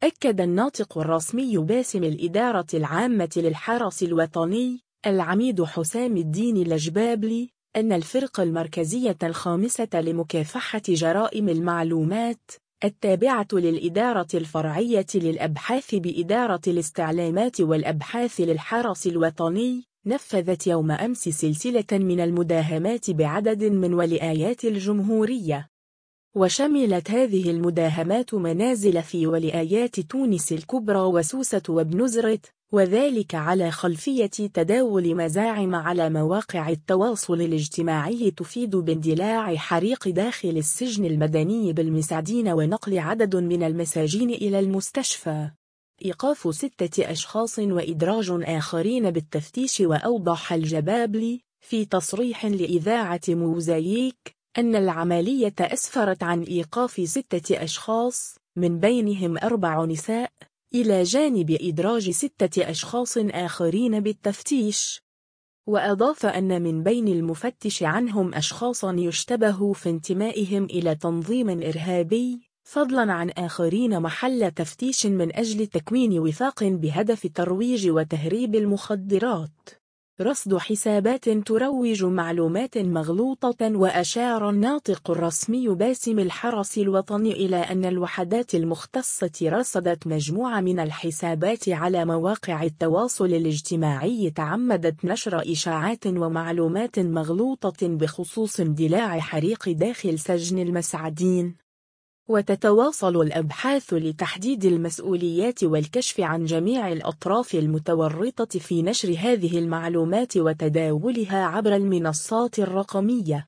أكد الناطق الرسمي باسم الإدارة العامة للحرس الوطني العميد حسام الدين الجبابلي أن الفرقة المركزية الخامسة لمكافحة جرائم المعلومات التابعة للإدارة الفرعية للأبحاث بإدارة الاستعلامات والأبحاث للحرس الوطني نفذت يوم أمس سلسلة من المداهمات بعدد من ولايات الجمهورية، وشملت هذه المداهمات منازل في ولايات تونس الكبرى وسوسة وبنزرت، وذلك على خلفية تداول مزاعم على مواقع التواصل الاجتماعي تفيد باندلاع حريق داخل السجن المدني بالمسعدين ونقل عدد من المساجين إلى المستشفى، إيقاف 6 أشخاص وإدراج آخرين بالتفتيش. وأوضح الجبابلي في تصريح لإذاعة موزاييك أن العملية أسفرت عن إيقاف 6 أشخاص من بينهم 4 نساء إلى جانب إدراج 6 أشخاص آخرين بالتفتيش، وأضاف أن من بين المفتش عنهم أشخاصا يشتبه في انتمائهم إلى تنظيم إرهابي، فضلا عن آخرين محل تفتيش من أجل تكوين وثاق بهدف ترويج وتهريب المخدرات، رصد حسابات تروج معلومات مغلوطة. وأشار الناطق الرسمي باسم الحرس الوطني إلى أن الوحدات المختصة رصدت مجموعة من الحسابات على مواقع التواصل الاجتماعي تعمدت نشر إشاعات ومعلومات مغلوطة بخصوص اندلاع حريق داخل سجن المسعدين، وتتواصل الأبحاث لتحديد المسؤوليات والكشف عن جميع الأطراف المتورطة في نشر هذه المعلومات وتداولها عبر المنصات الرقمية.